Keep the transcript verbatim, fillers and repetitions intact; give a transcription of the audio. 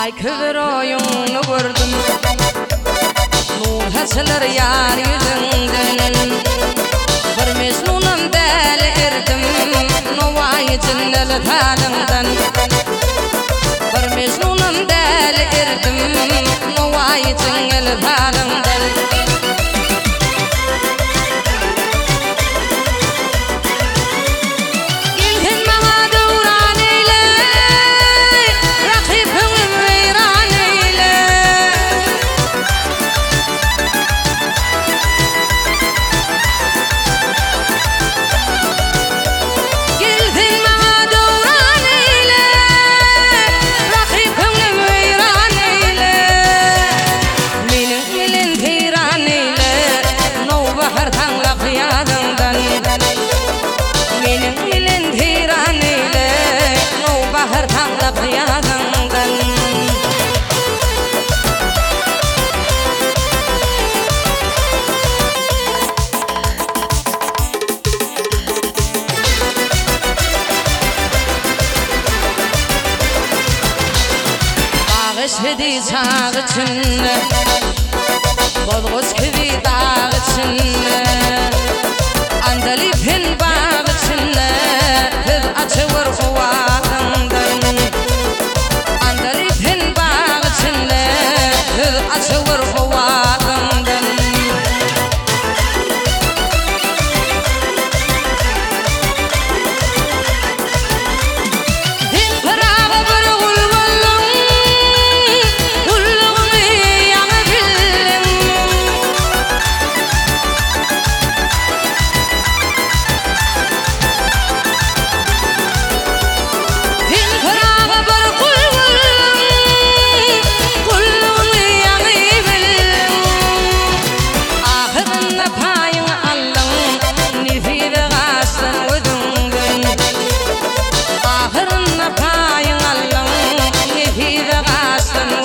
Ay köver oyunu gördüm Nur haçlar yar yüzünden Bir mecnunum del erdim Novayı cinnel talımdan Bir mecnunum del erdim Novayı cinnel talımdan Hedi çağ içinde Bozgoç gibi dağ içinde Andalip'in bağ içinde Kız açıvır kuvağından Andalip'in bağ içinde Kız açıvır kuvağından Ahırın payın Allah'ın nefide kaçtın